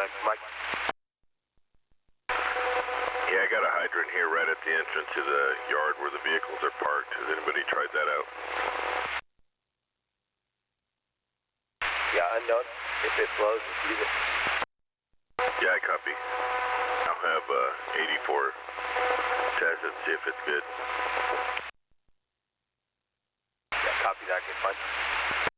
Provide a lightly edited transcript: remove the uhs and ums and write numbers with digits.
Mike. Yeah, I got a hydrant here right at the entrance to the yard where the vehicles are parked. Has anybody tried that out? Yeah, unknown. If it flows, just use it. Yeah, I copy. I'll have 84 test it, see if it's good. Yeah, copy that. Get fine.